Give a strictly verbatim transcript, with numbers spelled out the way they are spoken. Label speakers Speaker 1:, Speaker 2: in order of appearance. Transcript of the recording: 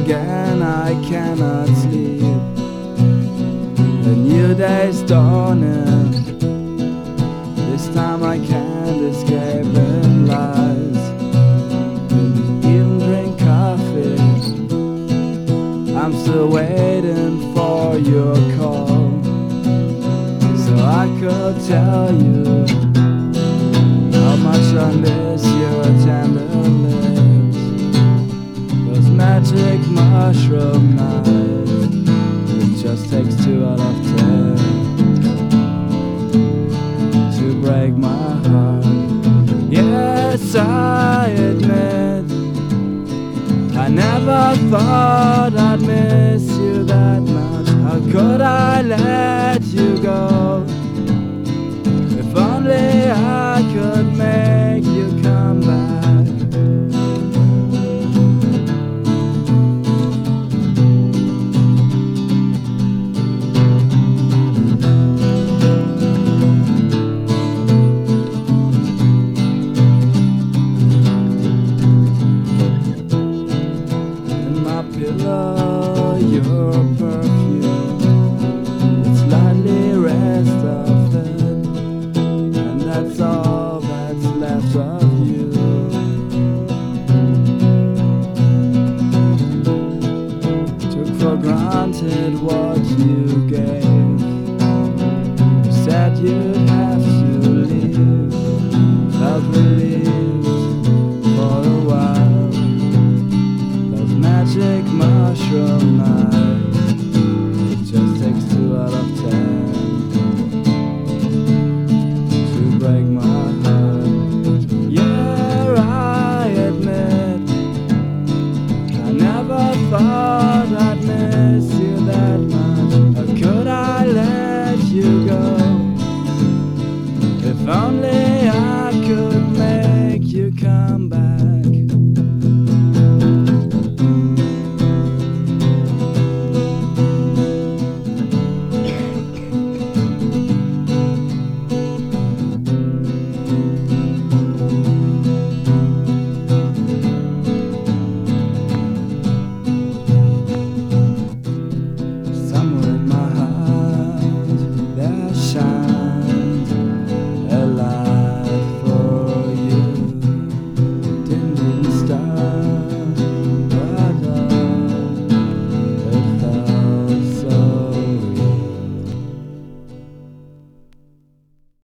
Speaker 1: again, I cannot sleep. A new day's dawning. This time I can't escape in lies. Didn't even drink coffee. I'm still waiting for your call, so I could tell you how much I miss your tender lips. Those magic mushroom nights. It just takes two out of ten to break my heart. Yes, I admit I never thought I'd miss you that much. How could I let you go?